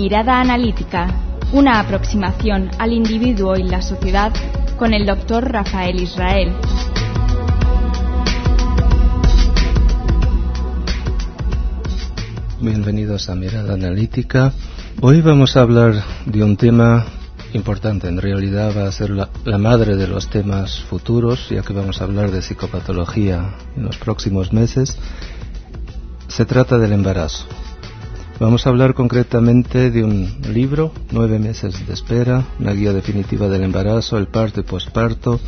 Mirada Analítica, una aproximación al individuo y la sociedad con el Dr. Rafael Israel. Bienvenidos a Mirada Analítica. Hoy vamos a hablar de un tema importante. En realidad va a ser la madre de los temas futuros, ya que vamos a hablar de psicopatología en los próximos meses. Se trata del embarazo. Vamos a hablar concretamente de un libro, 9 meses de espera, una guía definitiva del embarazo, el parto y posparto.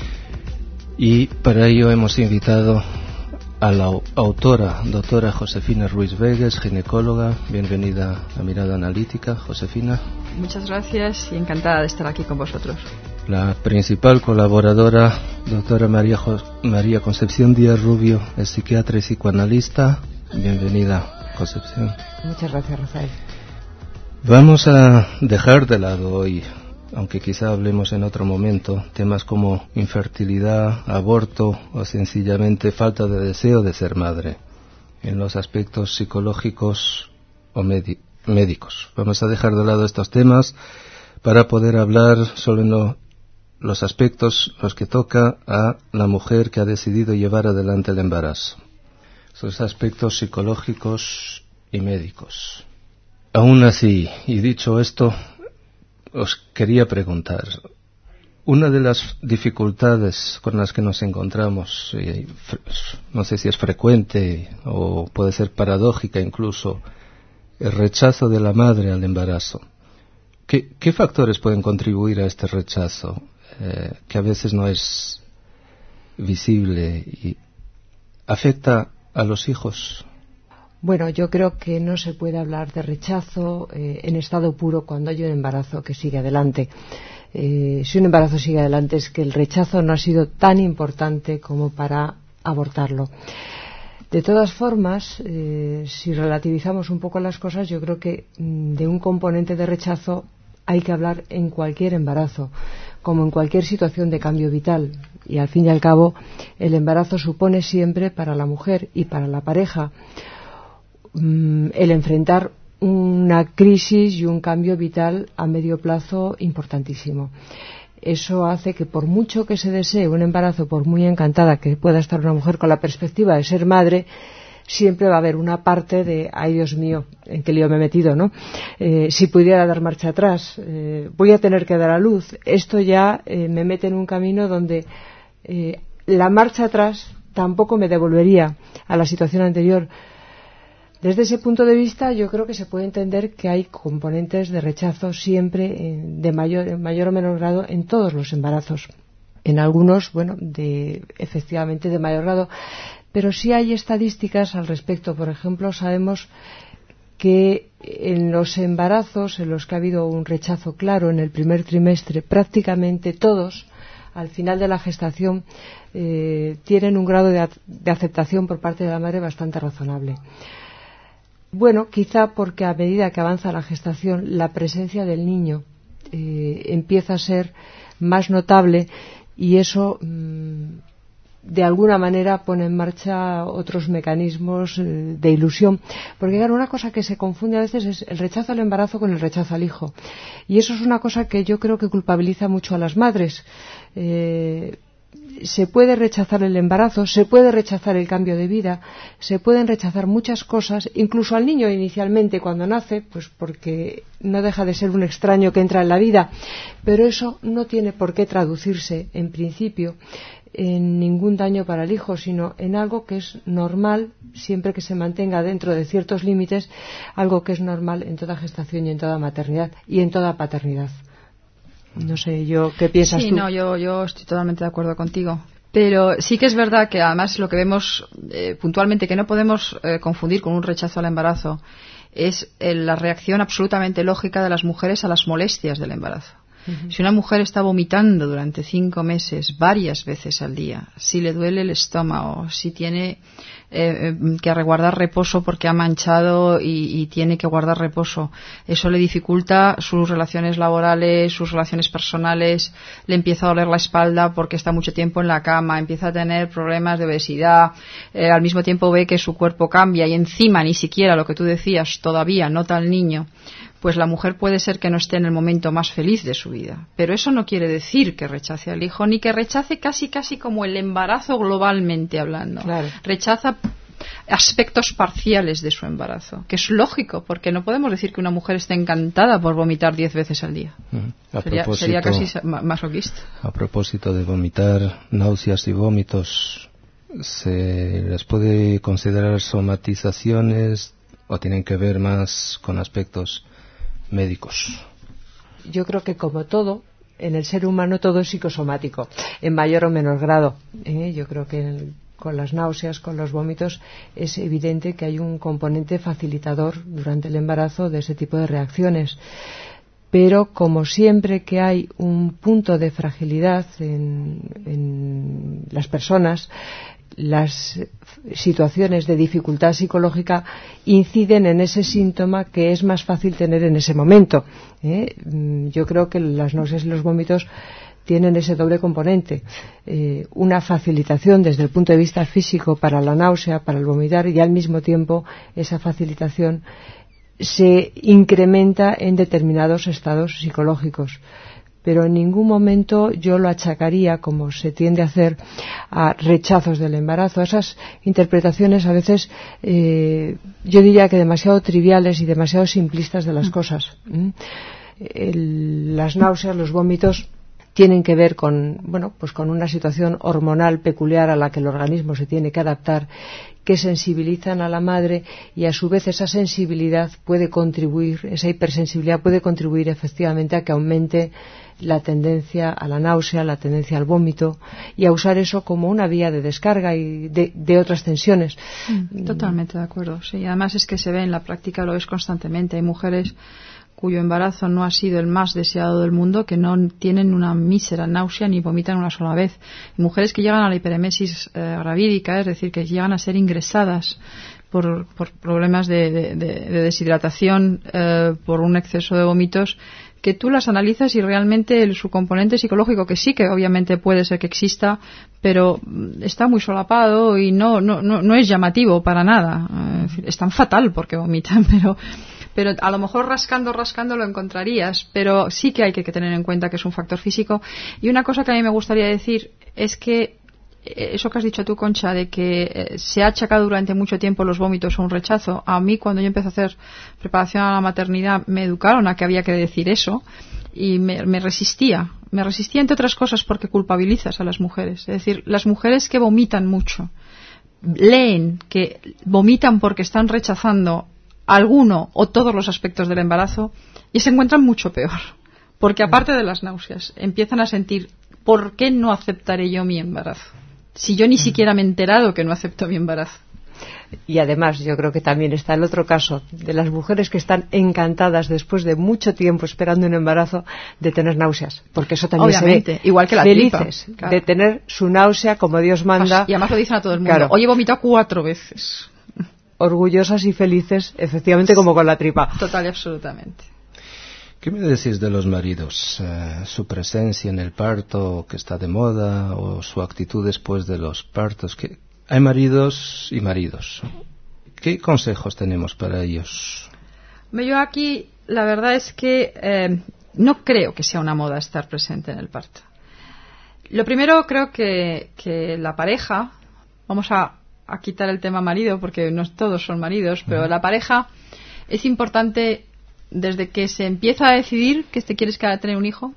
Y para ello hemos invitado a la autora, doctora Josefina Ruiz Vegas, ginecóloga. Bienvenida a Mirada Analítica, Josefina. Muchas gracias y encantada de estar aquí con vosotros. La principal colaboradora, doctora María Concepción Díaz Rubio, es psiquiatra y psicoanalista. Bienvenida, Concepción. Muchas gracias, Rafael. Vamos a dejar de lado hoy, aunque quizá hablemos en otro momento, temas como infertilidad, aborto o sencillamente falta de deseo de ser madre, en los aspectos psicológicos o médicos. Vamos a dejar de lado estos temas para poder hablar solo en los aspectos los que toca a la mujer que ha decidido llevar adelante el embarazo. Esos aspectos psicológicos y médicos. Aún así, y dicho esto, os quería preguntar, una de las dificultades con las que nos encontramos, no sé si es frecuente o puede ser paradójica incluso, el rechazo de la madre al embarazo. ¿Qué factores pueden contribuir a este rechazo, que a veces no es visible y afecta a los hijos? Bueno, yo creo que no se puede hablar de rechazo en estado puro cuando hay un embarazo que sigue adelante. Si un embarazo sigue adelante es que el rechazo no ha sido tan importante como para abortarlo. De todas formas, si relativizamos un poco las cosas, yo creo que de un componente de rechazo hay que hablar en cualquier embarazo, como en cualquier situación de cambio vital. Y al fin y al cabo, el embarazo supone siempre para la mujer y para la pareja el enfrentar una crisis y un cambio vital a medio plazo importantísimo. Eso hace que por mucho que se desee un embarazo, por muy encantada que pueda estar una mujer con la perspectiva de ser madre, siempre va a haber una parte de, ay Dios mío, en qué lío me he metido, ¿no? Si pudiera dar marcha atrás, voy a tener que dar a luz. Esto ya me mete en un camino donde la marcha atrás tampoco me devolvería a la situación anterior. Desde ese punto de vista, yo creo que se puede entender que hay componentes de rechazo siempre en mayor o menor grado en todos los embarazos. En algunos, bueno, efectivamente de mayor grado, pero sí hay estadísticas al respecto. Por ejemplo, sabemos que en los embarazos en los que ha habido un rechazo claro en el primer trimestre, prácticamente todos, al final de la gestación, tienen un grado de aceptación por parte de la madre bastante razonable. Bueno, quizá porque a medida que avanza la gestación, la presencia del niño empieza a ser más notable y eso de alguna manera pone en marcha otros mecanismos de ilusión. Porque claro, una cosa que se confunde a veces es el rechazo al embarazo con el rechazo al hijo. Y eso es una cosa que yo creo que culpabiliza mucho a las madres. Se puede rechazar el embarazo, se puede rechazar el cambio de vida, se pueden rechazar muchas cosas, incluso al niño inicialmente cuando nace, pues porque no deja de ser un extraño que entra en la vida, pero eso no tiene por qué traducirse, en principio, en ningún daño para el hijo, sino en algo que es normal, siempre que se mantenga dentro de ciertos límites, algo que es normal en toda gestación y en toda maternidad y en toda paternidad. No sé, ¿qué piensas tú? Sí, no, yo estoy totalmente de acuerdo contigo. Pero sí que es verdad que además lo que vemos puntualmente que no podemos confundir con un rechazo al embarazo es la reacción absolutamente lógica de las mujeres a las molestias del embarazo. Uh-huh. Si una mujer está vomitando durante 5 meses, varias veces al día, si le duele el estómago, si tiene que guardar reposo porque ha manchado y tiene que guardar reposo, eso le dificulta sus relaciones laborales, sus relaciones personales, le empieza a doler la espalda porque está mucho tiempo en la cama, empieza a tener problemas de obesidad, al mismo tiempo ve que su cuerpo cambia y encima ni siquiera lo que tú decías todavía nota al niño, pues la mujer puede ser que no esté en el momento más feliz de su vida. Pero eso no quiere decir que rechace al hijo, ni que rechace casi como el embarazo globalmente hablando. Claro. Rechaza aspectos parciales de su embarazo, que es lógico, porque no podemos decir que una mujer esté encantada por vomitar 10 veces al día. Sería casi masoquista. A propósito de vomitar, náuseas y vómitos, ¿se les puede considerar somatizaciones o tienen que ver más con aspectos médicos? Yo creo que, como todo, en el ser humano todo es psicosomático, en mayor o menor grado. Yo creo que con las náuseas, con los vómitos, es evidente que hay un componente facilitador durante el embarazo de ese tipo de reacciones. Pero, como siempre que hay un punto de fragilidad en las personas, las situaciones de dificultad psicológica inciden en ese síntoma que es más fácil tener en ese momento. Yo creo que las náuseas y los vómitos tienen ese doble componente, una facilitación desde el punto de vista físico para la náusea, para el vomitar, y al mismo tiempo esa facilitación se incrementa en determinados estados psicológicos. Pero en ningún momento yo lo achacaría, como se tiende a hacer, a rechazos del embarazo. Esas interpretaciones a veces yo diría que demasiado triviales y demasiado simplistas de las cosas. Las náuseas, los vómitos tienen que ver con una situación hormonal peculiar a la que el organismo se tiene que adaptar, que sensibilizan a la madre, y a su vez esa sensibilidad puede contribuir, esa hipersensibilidad puede contribuir efectivamente a que aumente la tendencia a la náusea, la tendencia al vómito, y a usar eso como una vía de descarga y de otras tensiones. Totalmente de acuerdo. Sí, además es que se ve en la práctica, lo ves constantemente. Hay mujeres cuyo embarazo no ha sido el más deseado del mundo, que no tienen una mísera náusea ni vomitan una sola vez. Y mujeres que llegan a la hiperemesis gravídica, es decir, que llegan a ser ingresadas por problemas de deshidratación, por un exceso de vómitos, que tú las analizas y realmente su componente psicológico, que sí que obviamente puede ser que exista, pero está muy solapado y no es llamativo para nada. Es tan fatal porque vomitan, pero a lo mejor rascando lo encontrarías, pero sí que hay que tener en cuenta que es un factor físico. Y una cosa que a mí me gustaría decir es que eso que has dicho tú, Concha, de que se ha achacado durante mucho tiempo los vómitos a un rechazo. A mí, cuando yo empecé a hacer preparación a la maternidad, me educaron a que había que decir eso y me resistía. Me resistía, entre otras cosas, porque culpabilizas a las mujeres. Es decir, las mujeres que vomitan mucho, leen que vomitan porque están rechazando alguno o todos los aspectos del embarazo y se encuentran mucho peor. Porque aparte de las náuseas, empiezan a sentir, ¿por qué no aceptaré yo mi embarazo? Si yo ni siquiera me he enterado que no acepto mi embarazo. Y además yo creo que también está el otro caso de las mujeres que están encantadas después de mucho tiempo esperando un embarazo de tener náuseas, porque eso también obviamente, se ve. igual que la felices tripa, claro, de tener su náusea como Dios manda. Y además lo dicen a todo el mundo. Claro. Hoy he vomitado 4 veces. Orgullosas y felices, efectivamente, como con la tripa. Total y absolutamente. ¿Qué me decís de los maridos? Su presencia en el parto, que está de moda, o su actitud después de los partos. Hay maridos y maridos. ¿Qué consejos tenemos para ellos? Yo aquí, la verdad es que no creo que sea una moda estar presente en el parto. Lo primero, creo que la pareja, vamos a quitar el tema marido, porque no todos son maridos, pero la pareja es importante desde que se empieza a decidir que quieres tener un hijo,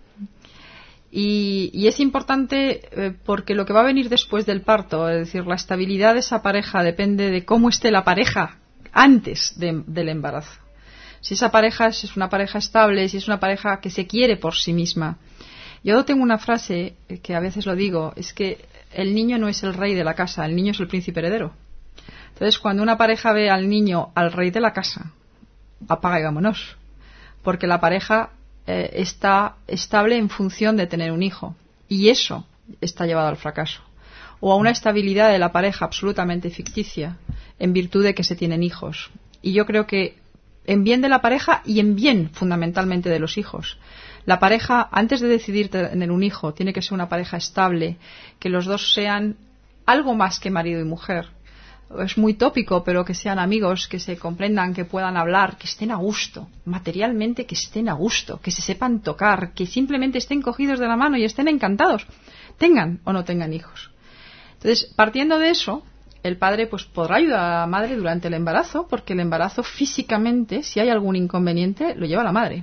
y es importante porque lo que va a venir después del parto, es decir, la estabilidad de esa pareja depende de cómo esté la pareja antes del embarazo. Si esa pareja es una pareja estable, si es una pareja que se quiere por sí misma. Yo tengo una frase que a veces lo digo, es que el niño no es el rey de la casa, el niño es el príncipe heredero. Entonces, cuando una pareja ve al niño al rey de la casa, apaga y vámonos, porque la pareja está estable en función de tener un hijo, y eso está llevado al fracaso, o a una estabilidad de la pareja absolutamente ficticia en virtud de que se tienen hijos. Y yo creo que en bien de la pareja y en bien fundamentalmente de los hijos, la pareja, antes de decidir tener un hijo, tiene que ser una pareja estable, que los dos sean algo más que marido y mujer, es muy tópico, pero que sean amigos, que se comprendan, que puedan hablar, que estén a gusto, materialmente que estén a gusto, que se sepan tocar, que simplemente estén cogidos de la mano y estén encantados, tengan o no tengan hijos. Entonces, partiendo de eso, el padre pues podrá ayudar a la madre durante el embarazo, porque el embarazo físicamente, si hay algún inconveniente, lo lleva la madre.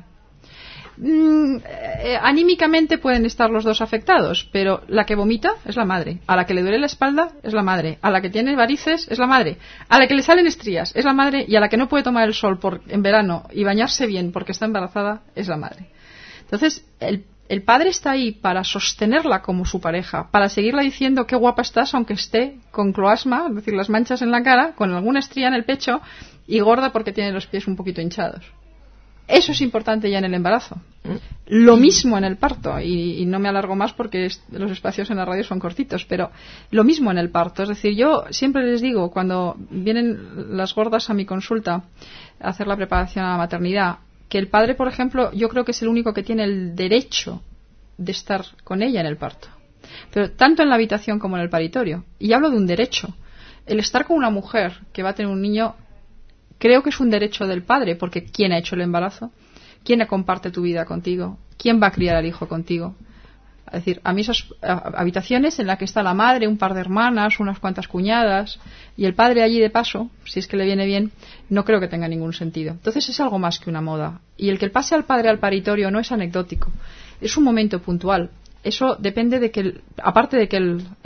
Anímicamente pueden estar los dos afectados, pero la que vomita es la madre, a la que le duele la espalda es la madre, a la que tiene varices es la madre, a la que le salen estrías es la madre, y a la que no puede tomar el sol en verano y bañarse bien porque está embarazada es la madre. Entonces el padre está ahí para sostenerla como su pareja, para seguirla diciendo qué guapa estás aunque esté con cloasma, es decir, las manchas en la cara, con alguna estría en el pecho y gorda porque tiene los pies un poquito hinchados. Eso es importante ya en el embarazo. Lo mismo en el parto, y no me alargo más porque los espacios en la radio son cortitos, pero lo mismo en el parto. Es decir, yo siempre les digo, cuando vienen las gordas a mi consulta a hacer la preparación a la maternidad, que el padre, por ejemplo, yo creo que es el único que tiene el derecho de estar con ella en el parto. Pero tanto en la habitación como en el paritorio. Y hablo de un derecho. El estar con una mujer que va a tener un niño, creo que es un derecho del padre, porque ¿quién ha hecho el embarazo? ¿Quién comparte tu vida contigo? ¿Quién va a criar al hijo contigo? Es decir, a mí esas habitaciones en las que está la madre, un par de hermanas, unas cuantas cuñadas, y el padre allí de paso, si es que le viene bien, no creo que tenga ningún sentido. Entonces es algo más que una moda. Y el que pase al padre al paritorio no es anecdótico, es un momento puntual. Eso depende de que, aparte de que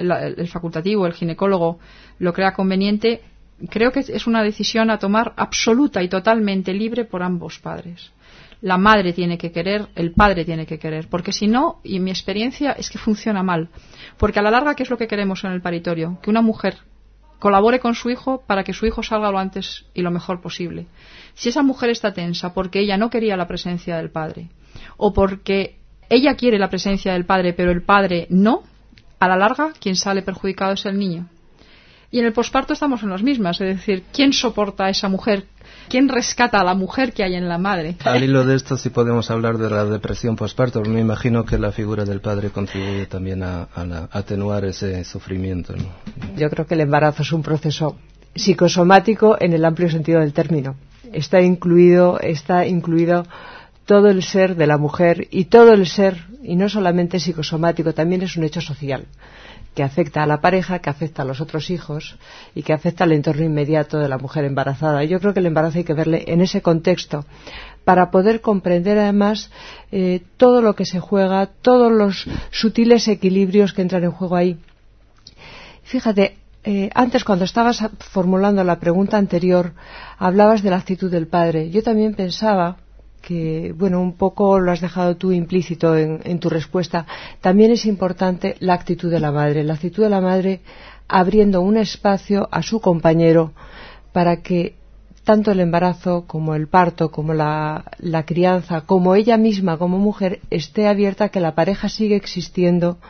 el facultativo, el ginecólogo, lo crea conveniente, creo que es una decisión a tomar absoluta y totalmente libre por ambos padres. La madre tiene que querer, el padre tiene que querer, porque si no, y mi experiencia es que funciona mal. Porque a la larga, ¿qué es lo que queremos en el paritorio? Que una mujer colabore con su hijo para que su hijo salga lo antes y lo mejor posible. Si esa mujer está tensa porque ella no quería la presencia del padre, o porque ella quiere la presencia del padre pero el padre no, a la larga quien sale perjudicado es el niño. Y en el posparto estamos en las mismas, es decir, ¿quién soporta a esa mujer? ¿Quién rescata a la mujer que hay en la madre? Al hilo de esto sí podemos hablar de la depresión posparto. Me imagino que la figura del padre contribuye también a atenuar ese sufrimiento, ¿no? Yo creo que el embarazo es un proceso psicosomático en el amplio sentido del término. Está incluido todo el ser de la mujer, y todo el ser, y no solamente psicosomático, también es un hecho social que afecta a la pareja, que afecta a los otros hijos y que afecta al entorno inmediato de la mujer embarazada. Yo creo que el embarazo hay que verle en ese contexto para poder comprender además todo lo que se juega, todos los sutiles equilibrios que entran en juego ahí. Fíjate, antes cuando estabas formulando la pregunta anterior hablabas de la actitud del padre. Yo también pensaba que, bueno, un poco lo has dejado tú implícito en tu respuesta. También es importante la actitud de la madre abriendo un espacio a su compañero para que tanto el embarazo como el parto, como la crianza, como ella misma como mujer esté abierta a que la pareja sigue existiendo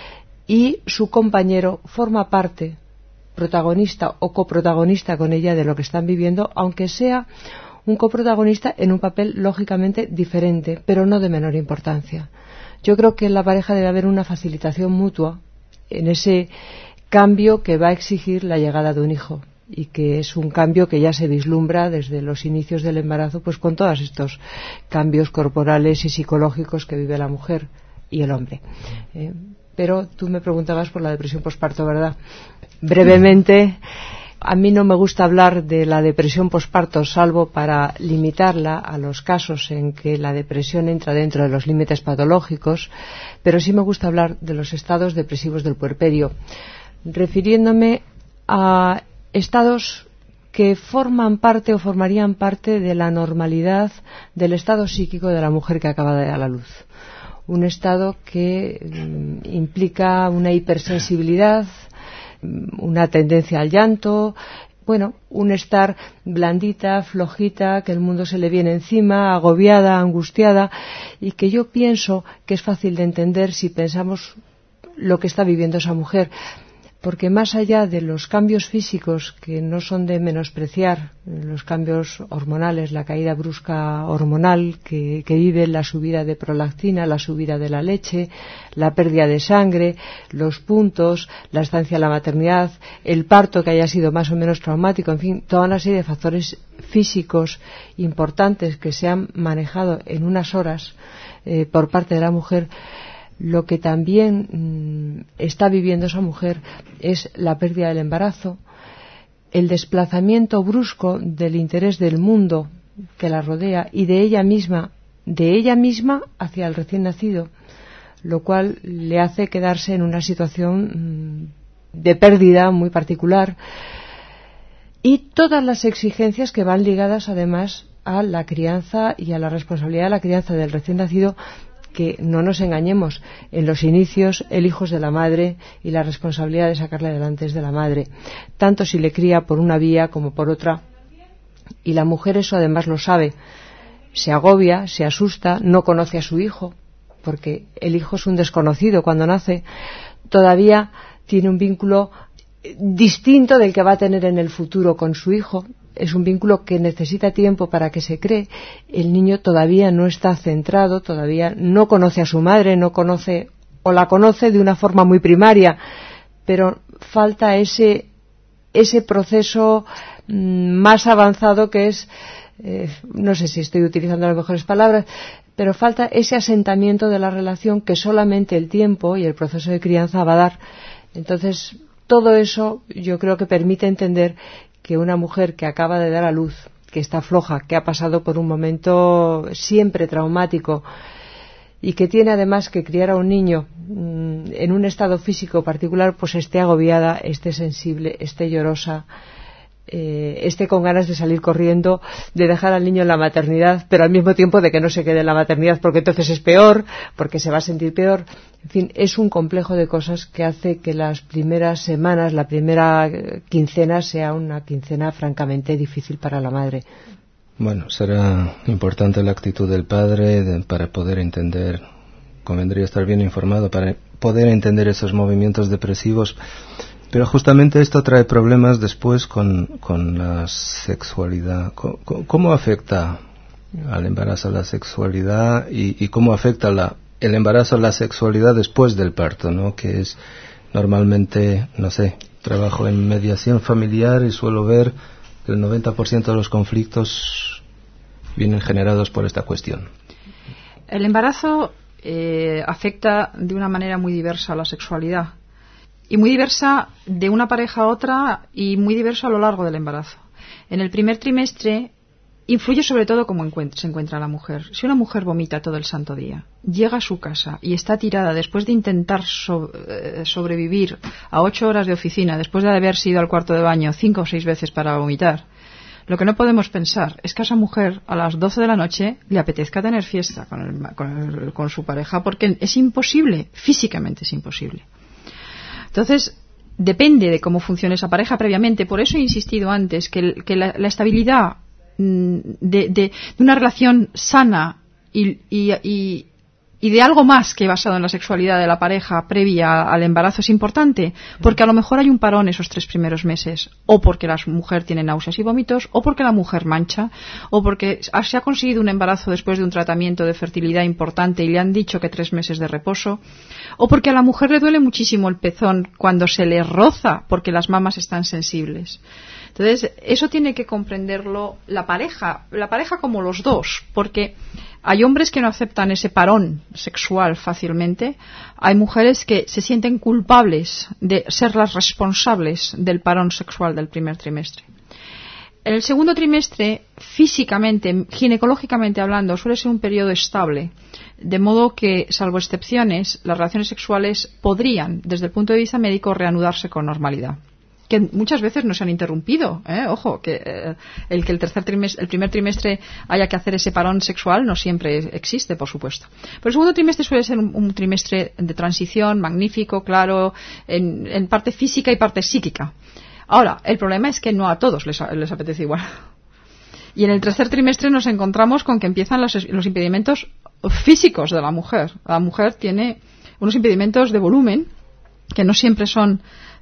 y su compañero forma parte, protagonista o coprotagonista con ella de lo que están viviendo, aunque sea un coprotagonista en un papel lógicamente diferente, pero no de menor importancia. Yo creo que en la pareja debe haber una facilitación mutua en ese cambio que va a exigir la llegada de un hijo, y que es un cambio que ya se vislumbra desde los inicios del embarazo, pues con todos estos cambios corporales y psicológicos que vive la mujer y el hombre. Pero tú me preguntabas por la depresión posparto, ¿verdad? Brevemente, a mí no me gusta hablar de la depresión posparto salvo para limitarla a los casos en que la depresión entra dentro de los límites patológicos, pero sí me gusta hablar de los estados depresivos del puerperio, refiriéndome a estados que forman parte o formarían parte de la normalidad del estado psíquico de la mujer que acaba de dar a luz. Un estado que implica una hipersensibilidad, una tendencia al llanto, bueno, un estar blandita, flojita, que el mundo se le viene encima, agobiada, angustiada, y que yo pienso que es fácil de entender si pensamos lo que está viviendo esa mujer. porque más allá de los cambios físicos, que no son de menospreciar, los cambios hormonales, la caída brusca hormonal que vive, la subida de prolactina, la subida de la leche, la pérdida de sangre, los puntos, la estancia en la maternidad, el parto que haya sido más o menos traumático, en fin, toda una serie de factores físicos importantes que se han manejado en unas horas por parte de la mujer. Lo que también está viviendo esa mujer es la pérdida del embarazo, el desplazamiento brusco del interés del mundo que la rodea y de ella misma hacia el recién nacido, lo cual le hace quedarse en una situación de pérdida muy particular, y todas las exigencias que van ligadas además a la crianza y a la responsabilidad de la crianza del recién nacido, que no nos engañemos, en los inicios el hijo es de la madre y la responsabilidad de sacarle adelante es de la madre, tanto si le cría por una vía como por otra, y la mujer eso además lo sabe, se agobia, se asusta, no conoce a su hijo, porque el hijo es un desconocido cuando nace, todavía tiene un vínculo distinto del que va a tener en el futuro con su hijo. Es un vínculo que necesita tiempo para que se cree. El niño todavía no está centrado, todavía no conoce a su madre, no conoce o la conoce de una forma muy primaria, pero falta ese proceso más avanzado que es, no sé si estoy utilizando las mejores palabras, pero falta ese asentamiento de la relación que solamente el tiempo y el proceso de crianza va a dar. Entonces, todo eso yo creo que permite entender que una mujer que acaba de dar a luz, que está floja, que ha pasado por un momento siempre traumático y que tiene además que criar a un niño en un estado físico particular, pues esté agobiada, esté sensible, esté llorosa, esté con ganas de salir corriendo, de dejar al niño en la maternidad, pero al mismo tiempo de que no se quede en la maternidad porque entonces es peor, porque se va a sentir peor. En fin, es un complejo de cosas que hace que las primeras semanas, la primera quincena sea una quincena francamente difícil para la madre. Bueno, será importante la actitud del padre para poder entender, convendría estar bien informado para poder entender esos movimientos depresivos. Pero justamente esto trae problemas después con la sexualidad. ¿Cómo afecta al embarazo la sexualidad y cómo afecta el embarazo a la sexualidad después del parto, ¿no? Que es normalmente, no sé, trabajo en mediación familiar y suelo ver que el 90% de los conflictos vienen generados por esta cuestión. El embarazo afecta de una manera muy diversa a la sexualidad. Y muy diversa de una pareja a otra y muy diverso a lo largo del embarazo. En el primer trimestre influye sobre todo cómo se encuentra la mujer. Si una mujer vomita todo el santo día, llega a su casa y está tirada después de intentar sobrevivir a 8 horas de oficina, después de haber ido al cuarto de baño 5 o 6 veces para vomitar, lo que no podemos pensar es que a esa mujer a las 12 de la noche le apetezca tener fiesta con su pareja, porque es imposible, físicamente es imposible. Entonces, depende de cómo funcione esa pareja previamente. Por eso he insistido antes que la estabilidad de una relación sana y de algo más que basado en la sexualidad de la pareja previa al embarazo es importante, porque a lo mejor hay un parón esos 3 primeros meses, o porque la mujer tiene náuseas y vómitos, o porque la mujer mancha, o porque se ha conseguido un embarazo después de un tratamiento de fertilidad importante y le han dicho que 3 meses de reposo, o porque a la mujer le duele muchísimo el pezón cuando se le roza porque las mamas están sensibles. Entonces, eso tiene que comprenderlo la pareja como los dos, porque hay hombres que no aceptan ese parón sexual fácilmente, hay mujeres que se sienten culpables de ser las responsables del parón sexual del primer trimestre. En el segundo trimestre, físicamente, ginecológicamente hablando, suele ser un periodo estable, de modo que, salvo excepciones, las relaciones sexuales podrían, desde el punto de vista médico, reanudarse con normalidad. Que muchas veces no se han interrumpido, ojo, que el primer trimestre haya que hacer ese parón sexual no siempre existe, por supuesto. Pero el segundo trimestre suele ser un trimestre de transición magnífico, claro, en parte física y parte psíquica. Ahora, el problema es que no a todos les apetece igual. Y en el tercer trimestre nos encontramos con que empiezan los impedimentos físicos de la mujer. La mujer tiene unos impedimentos de volumen que no siempre son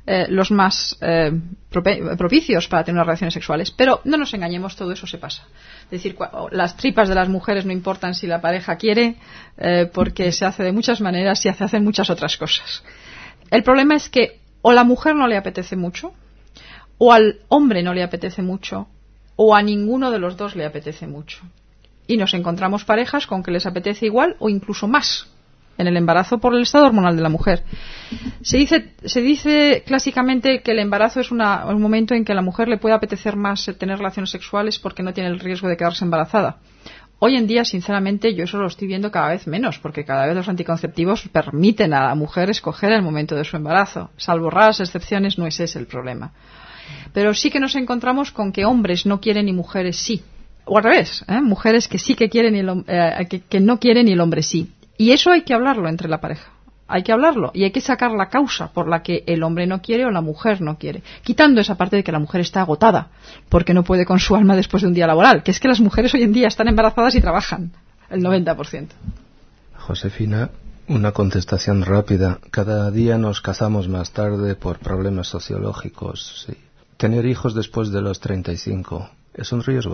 los más propicios para tener unas relaciones sexuales. Pero no nos engañemos, todo eso se pasa. Es decir, las tripas de las mujeres no importan si la pareja quiere, porque se hace de muchas maneras y se hacen muchas otras cosas. El problema es que o la mujer no le apetece mucho, o al hombre no le apetece mucho, o a ninguno de los dos le apetece mucho. Y nos encontramos parejas con que les apetece igual o incluso más en el embarazo por el estado hormonal de la mujer. Se dice clásicamente que el embarazo es un momento en que a la mujer le puede apetecer más tener relaciones sexuales porque no tiene el riesgo de quedarse embarazada. Hoy en día, sinceramente, yo eso lo estoy viendo cada vez menos, porque cada vez los anticonceptivos permiten a la mujer escoger el momento de su embarazo. Salvo raras excepciones, no es ese el problema. Pero sí que nos encontramos con que hombres no quieren y mujeres sí. O al revés, mujeres que sí que quieren y que no quieren y el hombre sí. Y eso hay que hablarlo entre la pareja. Hay que hablarlo y hay que sacar la causa por la que el hombre no quiere o la mujer no quiere. Quitando esa parte de que la mujer está agotada porque no puede con su alma después de un día laboral. Que es que las mujeres hoy en día están embarazadas y trabajan. El 90%. Josefina, una contestación rápida. Cada día nos casamos más tarde por problemas sociológicos. Sí. ¿Tener hijos después de los 35 es un riesgo?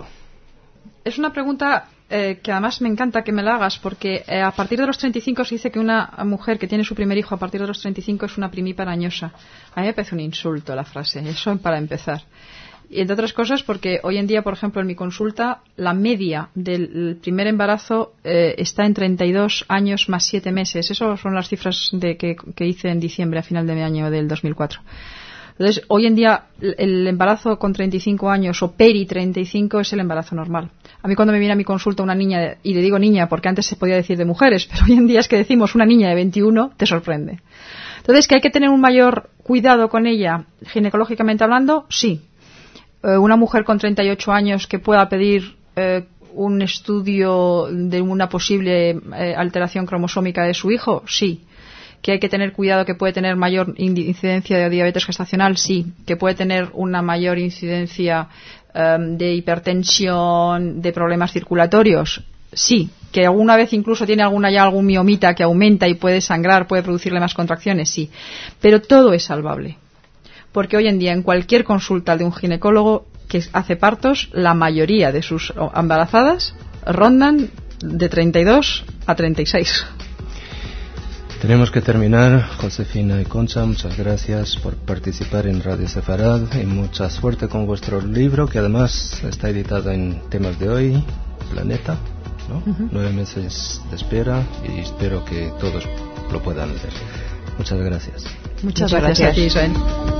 Es una pregunta que además me encanta que me la hagas, porque a partir de los 35 se dice que una mujer que tiene su primer hijo a partir de los 35 es una primípara añosa. A mí me parece un insulto la frase, eso para empezar. Y entre otras cosas porque hoy en día, por ejemplo, en mi consulta, la media del primer embarazo está en 32 años más 7 meses. Esas son las cifras que hice en diciembre, a final de año del 2004. Entonces, hoy en día, el embarazo con 35 años o peri 35 es el embarazo normal. A mí cuando me viene a mi consulta una niña, y le digo niña porque antes se podía decir de mujeres, pero hoy en día es que decimos una niña de 21, te sorprende. Entonces, ¿que hay que tener un mayor cuidado con ella, ginecológicamente hablando? Sí. Una mujer con 38 años que pueda pedir un estudio de una posible alteración cromosómica de su hijo, sí. ¿Que hay que tener cuidado que puede tener mayor incidencia de diabetes gestacional? Sí. ¿Que puede tener una mayor incidencia de hipertensión, de problemas circulatorios? Sí. ¿Que alguna vez incluso tiene algún miomita que aumenta y puede sangrar, puede producirle más contracciones? Sí. Pero todo es salvable. Porque hoy en día en cualquier consulta de un ginecólogo que hace partos, la mayoría de sus embarazadas rondan de 32 a 36. Tenemos que terminar. Josefina y Concha, muchas gracias por participar en Radio Sefarad y mucha suerte con vuestro libro, que además está editado en Temas de Hoy, Planeta, ¿no? 9 meses de espera y espero que todos lo puedan leer. Muchas gracias. Muchas gracias a ti, Israel.